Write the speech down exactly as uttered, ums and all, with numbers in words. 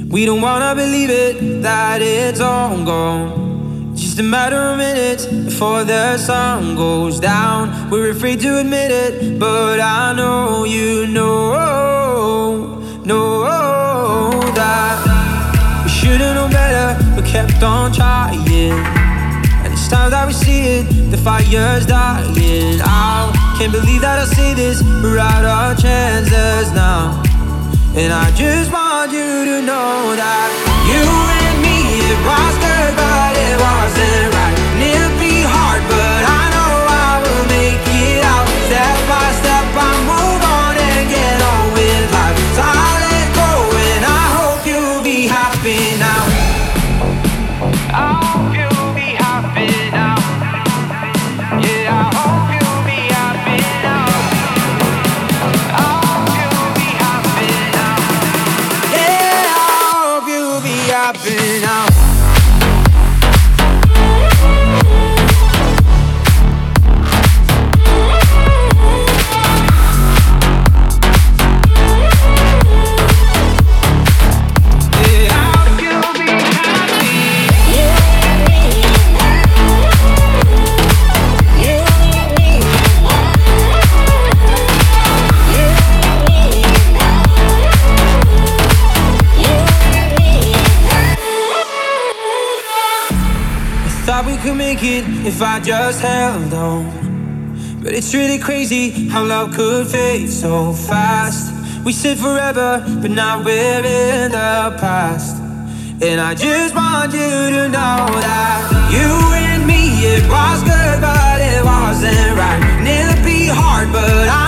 We don't wanna believe it, that it's all gone. Just a matter of minutes before the sun goes down. We're afraid to admit it, but I know you know, know that we should've known better, but kept on trying. And it's time that we see it, the fire's dying out. Can't believe that I say this, we're out of chances now. And I just want you to know that you and me, it was good, but it wasn't right. And it'll be hard, but I know I will make it out. Step by step, I move on and get on with life. So I'll let go, and I hope you'll be happy now. I hope you'll be happy now. Yeah, I hope you'll be happy now. I hope you'll be happy now. Yeah, I hope you'll be happy now. Thought we could make it if I just held on. But it's really crazy how love could fade so fast. We said forever, but now we're in the past. And I just want you to know that you and me, it was good, but it wasn't right. And it'll be hard, but I